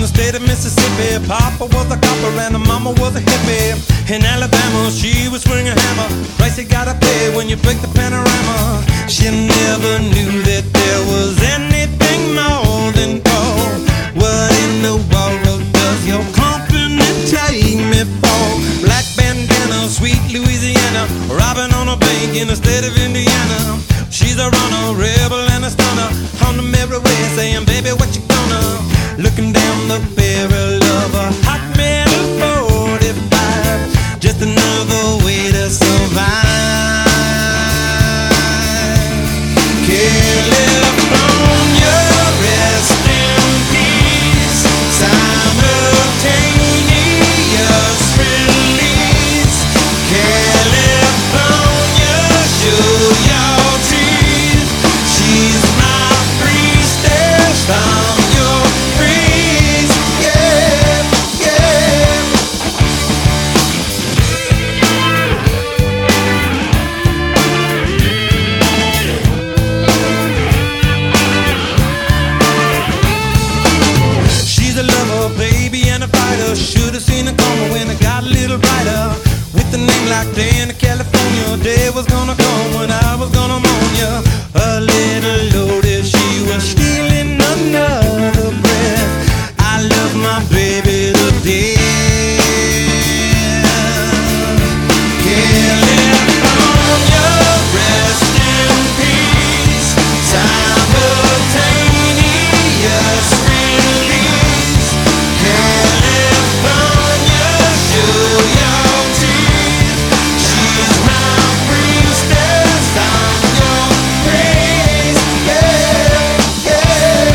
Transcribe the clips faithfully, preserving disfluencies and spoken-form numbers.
the state of Mississippi. Papa was a copper and the mama was a hippie. In Alabama, she was swinging a hammer. Price you gotta pay when you break the panorama. She never knew that there was anything more than gold. What in the world does your company take me for? Black bandana, sweet Louisiana, robbing on a bank in the state of Indiana. She's a runner, rebel and a stunner, on the merry way saying, baby, what you gonna? Looking down the barrel of a hot metal forty-five, just another way to survive. California, rest in peace. Simultaneous release. California, show your teeth. She's my priestess. I'm your priest. Yeah, yeah. She's a lover, baby, and a fighter. Should've seen it coming when it got a little brighter. With a name like Dan in California, day was gonna come when I was gonna mourn ya. A little loaded, she was stealing another breath. I love my baby to death. California, rest in peace. Simultaneous release. California, show your teeth. She's my priestess. I'm your praise. Yeah, yeah.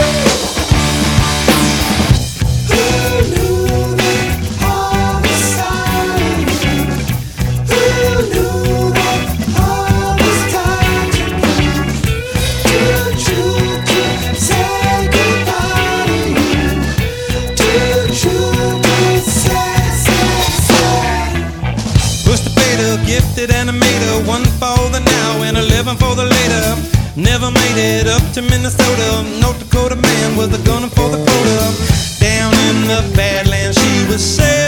Who knew that all was silent? Who knew that all was time to prove? Too true to say goodbye to you. Too true to say, say, say. Pushed the beta, gifted animator, one for the now and eleven for the later. Never made it up to Minnesota. North Dakota man was a gunner for the quota. Down in the Badlands, she was safe.